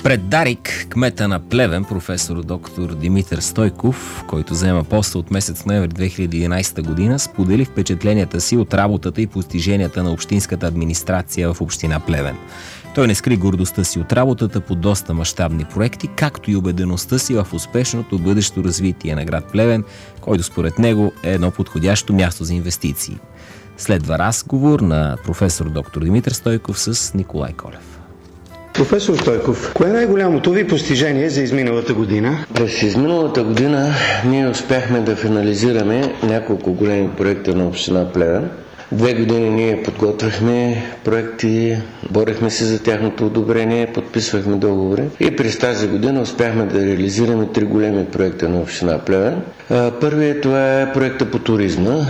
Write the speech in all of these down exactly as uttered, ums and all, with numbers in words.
Пред Дарик, кмета на Плевен, професор доктор Димитър Стойков, който заема поста от месец ноември две хиляди и единадесета година, сподели впечатленията си от работата и постиженията на общинската администрация в община Плевен. Той не скри гордостта си от работата по доста мащабни проекти, както и убедеността си в успешното бъдещо развитие на град Плевен, който според него е едно подходящо място за инвестиции. Следва разговор на професор доктор Димитър Стойков с Николай Колев. Професор Стойков, кое е най-голямото ви постижение за изминалата година? През изминалата година ние успяхме да финализираме няколко големи проекта на община Плевен. Две години ние подготвяхме проекти, борехме се за тяхното одобрение, подписвахме договори и през тази година успяхме да реализираме три големи проекта на община Плевен. Първият това е проекта по туризма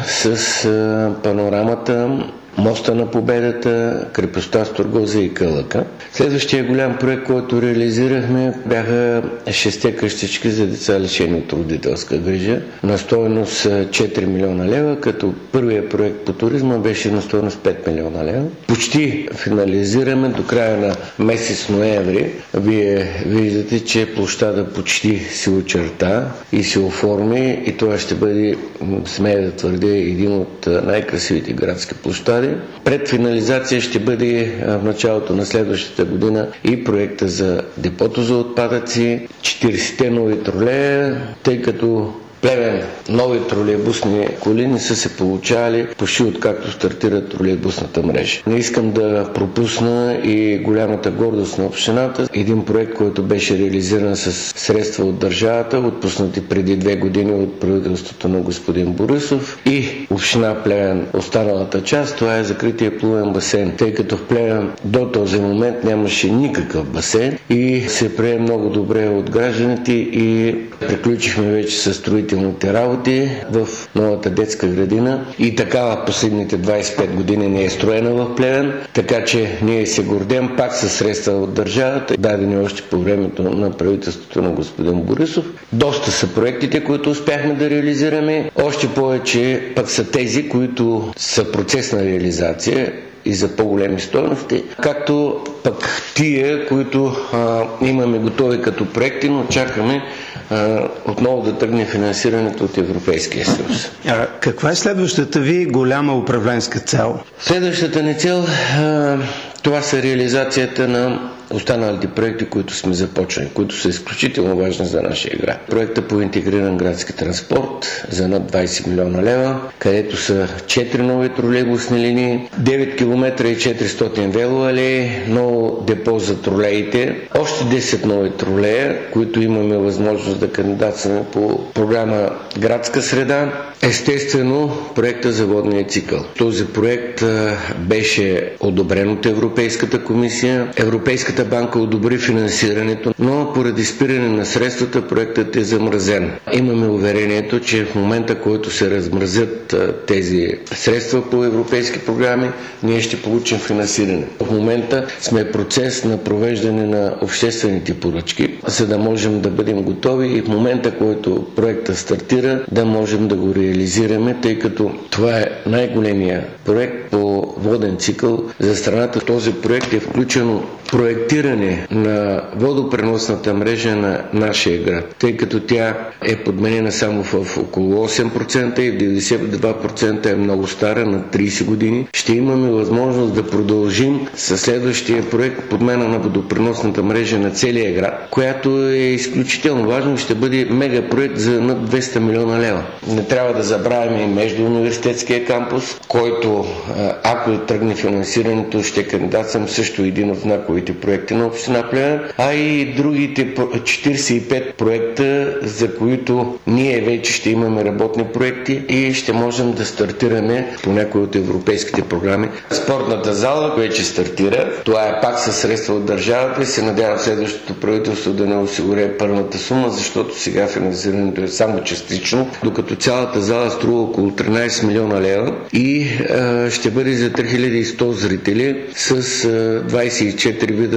с панорамата, моста на Победата, крепостта Сторгоза и Кълъка. Следващия голям проект, който реализирахме, бяха шесте къщички за деца лишени от родителска грижа на стойност четири милиона лева, като първият проект по туризма беше на стойност пет милиона лева. Почти финализираме до края на месец ноември. Вие виждате, че площада почти се очерта и се оформи и това ще бъде, смея да твърдя, един от най-красивите градски площади. Пред финализация ще бъде в началото на следващата година и проекта за депото за отпадъци, четиридесетте нови тролея, тъй като Плевен нови тролейбусни коли не са се получавали почти откакто стартира тролейбусната мрежа. Не искам да пропусна и голямата гордост на общината. Един проект, който беше реализиран с средства от държавата, отпуснати преди две години от правителството на господин Борисов и община Плевен. Останалата част, това е закрития плувен басейн, тъй като в Плевен до този момент нямаше никакъв басейн и се прие много добре от гражданите и приключихме вече с строителните работи в новата детска градина и така последните двадесет и пет години не е строена в Плевен, така че ние се гордем пак със средства от държавата, дадени още по времето на правителството на господин Борисов. Доста са проектите, които успяхме да реализираме, още повече пък са тези, които са процес на реализация и за по-големи стойности, както пък тия, които а, имаме готови като проекти, но чакаме а, отново да тръгне финансирането от Европейския съюз. А каква е следващата ви голяма управленска цел? Следващата ни цел, а, това са реализацията на останалите проекти, които сме започнали, които са изключително важни за нашия град. Проекта по интегриран градски транспорт за над двадесет милиона лева, където са четири нови тролейбусни линии, девет километра и четиристотин велоалеи, ново депо за тролеите, още десет нови тролея, които имаме възможност да кандидатстваме по програма Градска среда. Естествено, проекта за водния цикъл. Този проект а, беше одобрен от Европейската комисия. Европейската банка одобри финансирането, но поради спиране на средствата проектът е замразен. Имаме уверението, че в момента, който се размразят а, тези средства по европейски програми, ние ще получим финансиране. В момента сме в процес на провеждане на обществените поръчки, за да можем да бъдем готови и в момента, който проектът стартира, да можем да го реализираме, тъй като това е най-големия проект по воден цикъл за страната. Този проект е включено проектиране на водопреносната мрежа на нашия град, тъй като тя е подменена само в около осем процента и в деветдесет и два процента е много стара, на тридесет години. Ще имаме възможност да продължим със следващия проект подмена на водопреносната мрежа на целия град, която е изключително важно и ще бъде мегапроект за над двеста милиона лева. Не трябва да забравяме и междууниверситетския кампус, който, ако тръгне финансирането, ще кандидатствам също един от знаковите проекти на община Плевен, а и другите четиридесет и пет проекта, за които ние вече ще имаме работни проекти и ще можем да стартираме по някои от европейските програми. Спортната зала вече стартира. Това е пак със средства от държавата и се надявам следващото правителство да не осигури първата сума, защото сега финансирането е само частично, докато цялата зала струва около тринадесет милиона лева и а, ще бъде за три хиляди и сто зрители с а, двадесет и четири вида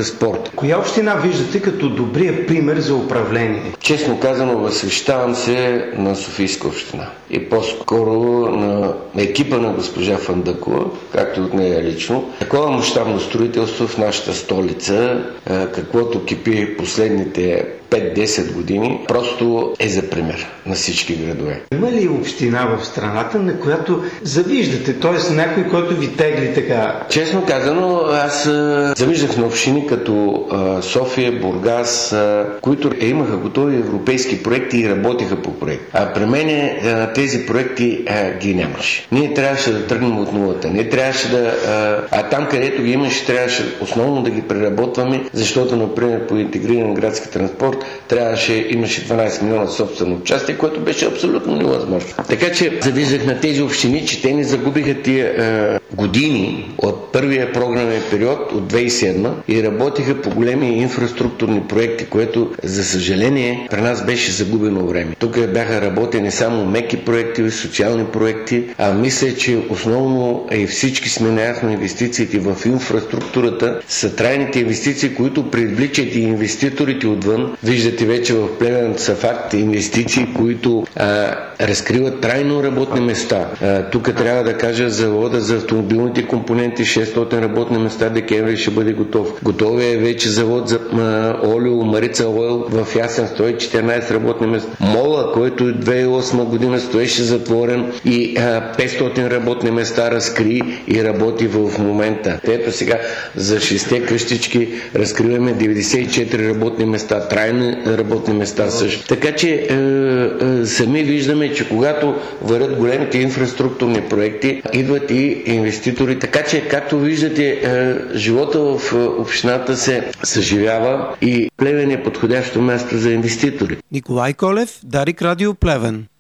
спорт. Коя община виждате като добрия пример за управление? Честно казано, възхищавам се на Софийска община и по-скоро на екипа на госпожа Фандъкова, както от нея лично. Такова мащабно строителство в нашата столица, каквото кипи последните пет-десет години, просто е за пример на всички градове. Има ли община в страната, на която завиждате, т.е. някой, който ви тегли така? Честно казано, аз а, завиждах на общини като а, София, Бургас, а, които е, имаха готови европейски проекти и работеха по проект. А при мен а, тези проекти а, ги нямаше. Ние трябваше да тръгнем от нулата. Ние трябваше да... А, а там, където ги имаше, трябваше основно да ги преработваме, защото, например, по интегриран градски транспорт трябваше, имаше дванайсет милиона собствено участие, което беше абсолютно невъзможно. Така че завиждах на тези общини, че те не загубиха тия е, години от първия програмен период от две хиляди и седма и работиха по големи инфраструктурни проекти, което за съжаление при нас беше загубено време. Тук бяха работени само меки проекти, социални проекти, а мисля, че основно и всички сме наясно, инвестициите в инфраструктурата са трайните инвестиции, които привличат и инвеститорите отвън. Виждате вече в Плевен са факт инвестиции, които а, разкриват трайно работни места. А, тук трябва да кажа завода за автомобилните компоненти, шестстотин работни места, декември ще бъде готов. Готов е вече завод за а, олио, Марица Ойл в Ясен сто и четиринайсет работни места. Мола, който две хиляди и осма година стоеше затворен и а, петстотин работни места разкри и работи в момента. Ето сега за шестте къщички разкриваме деветдесет и четири работни места, трайни работни места също. Така че е, е, сами виждаме, че когато вървят големите инфраструктурни проекти, идват и инвеститори. Така че, както виждате, е, живота в общината се съживява и Плевен е подходящо място за инвеститори. Николай Колев, Дарик Радио Плевен.